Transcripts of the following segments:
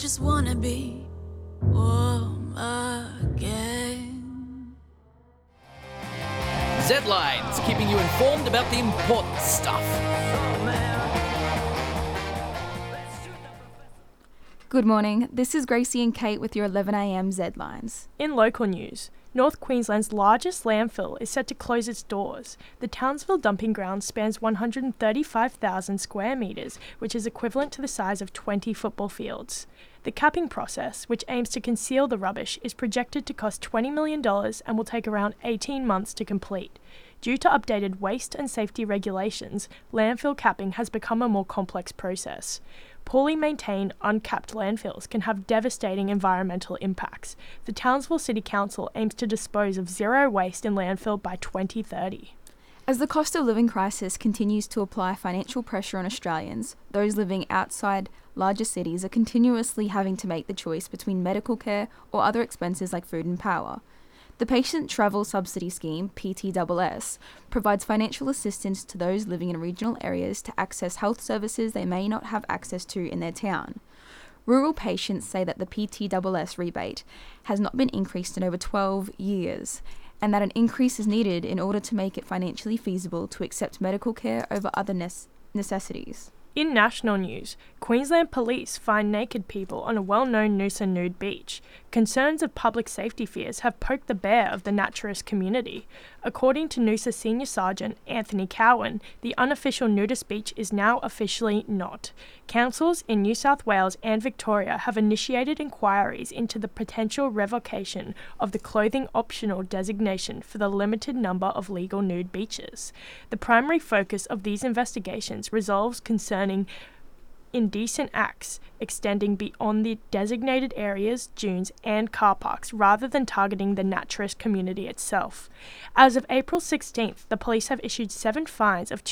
just wanna be warm again. Z-Lines, keeping you informed about the important stuff. Good morning, this is Gracie and Kate with your 11am Z-Lines. In local news, North Queensland's largest landfill is set to close its doors. The Townsville dumping ground spans 135,000 square metres, which is equivalent to the size of 20 football fields. The capping process, which aims to conceal the rubbish, is projected to cost $20 million and will take around 18 months to complete. Due to updated waste and safety regulations, landfill capping has become a more complex process. Poorly maintained, uncapped landfills can have devastating environmental impacts. The Townsville City Council aims to dispose of zero waste in landfill by 2030. As the cost of living crisis continues to apply financial pressure on Australians, those living outside larger cities are continuously having to make the choice between medical care or other expenses like food and power. The Patient Travel Subsidy Scheme, PTSS, provides financial assistance to those living in regional areas to access health services they may not have access to in their town. Rural patients say that the PTSS rebate has not been increased in over 12 years, and that an increase is needed in order to make it financially feasible to accept medical care over other necessities. In national news, Queensland Police find naked people on a well-known Noosa nude beach. Concerns of public safety fears have poked the bear of the naturist community. According to Noosa Senior Sergeant Anthony Cowan, the unofficial nudist beach is now officially not. Councils in New South Wales and Victoria have initiated inquiries into the potential revocation of the clothing optional designation for the limited number of legal nude beaches. The primary focus of these investigations resolves concerning indecent acts extending beyond the designated areas, dunes and car parks rather than targeting the naturist community itself. As of April 16th, the police have issued 7 fines of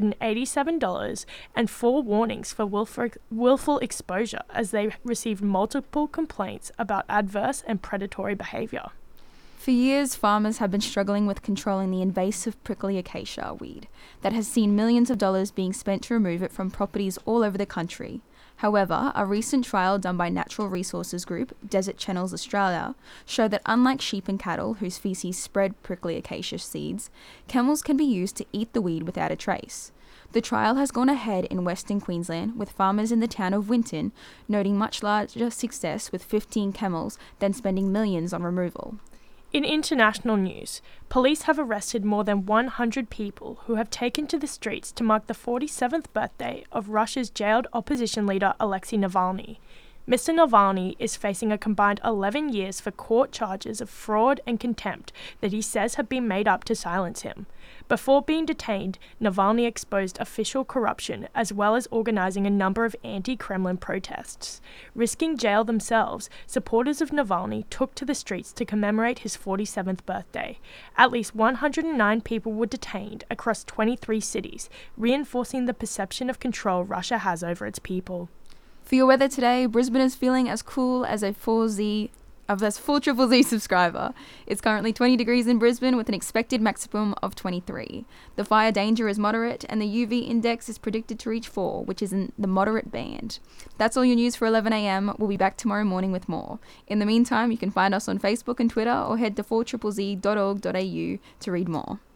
$287 and 4 warnings for willful exposure as they received multiple complaints about adverse and predatory behaviour. For years, farmers have been struggling with controlling the invasive prickly acacia weed that has seen millions of dollars being spent to remove it from properties all over the country. However, a recent trial done by natural resources group Desert Channels Australia showed that unlike sheep and cattle whose feces spread prickly acacia seeds, camels can be used to eat the weed without a trace. The trial has gone ahead in Western Queensland, with farmers in the town of Winton noting much larger success with 15 camels than spending millions on removal. In international news, police have arrested more than 100 people who have taken to the streets to mark the 47th birthday of Russia's jailed opposition leader Alexei Navalny. Mr. Navalny is facing a combined 11 years for court charges of fraud and contempt that he says have been made up to silence him. Before being detained, Navalny exposed official corruption as well as organising a number of anti-Kremlin protests. Risking jail themselves, supporters of Navalny took to the streets to commemorate his 47th birthday. At least 109 people were detained across 23 cities, reinforcing the perception of control Russia has over its people. For your weather today, Brisbane is feeling as cool as a 4Z of this full Triple Z subscriber. It's currently 20 degrees in Brisbane with an expected maximum of 23. The fire danger is moderate and the UV index is predicted to reach 4, which is in the moderate band. That's all your news for 11am. We'll be back tomorrow morning with more. In the meantime, you can find us on Facebook and Twitter or head to 4ZZZ.org.au to read more.